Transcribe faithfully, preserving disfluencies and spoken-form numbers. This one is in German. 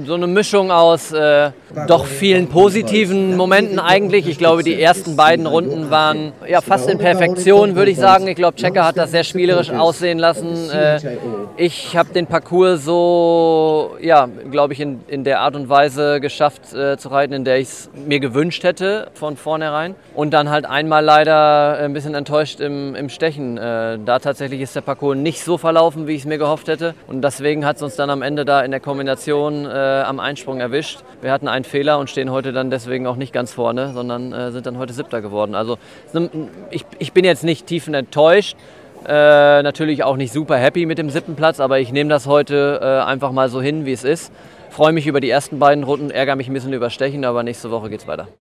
so eine Mischung aus äh, doch vielen positiven Momenten eigentlich. Ich glaube, die ersten beiden Runden waren ja fast in Perfektion, würde ich sagen. Ich glaube, Checker hat das sehr spielerisch aussehen lassen. Äh, ich habe den Parcours so, ja, glaube ich, in, in der Art und Weise geschafft äh, zu reiten, in der ich es mir gewünscht hätte von vornherein. Und dann halt einmal leider ein bisschen enttäuscht im, im Stechen. Äh, da tatsächlich ist der Parcours nicht so verlaufen, wie ich es mir gehofft hätte. Und deswegen hat es uns dann am Ende da in der Kombination äh, am Einsprung erwischt. Wir hatten einen Fehler und stehen heute dann deswegen auch nicht ganz vorne, sondern äh, sind dann heute Siebter geworden. Also ich, ich bin jetzt nicht tiefenenttäuscht. Äh, natürlich auch nicht super happy mit dem siebten Platz, aber ich nehme das heute äh, einfach mal so hin, wie es ist. Freue mich über die ersten beiden Runden, ärgere mich ein bisschen über Stechen, aber nächste Woche geht's weiter.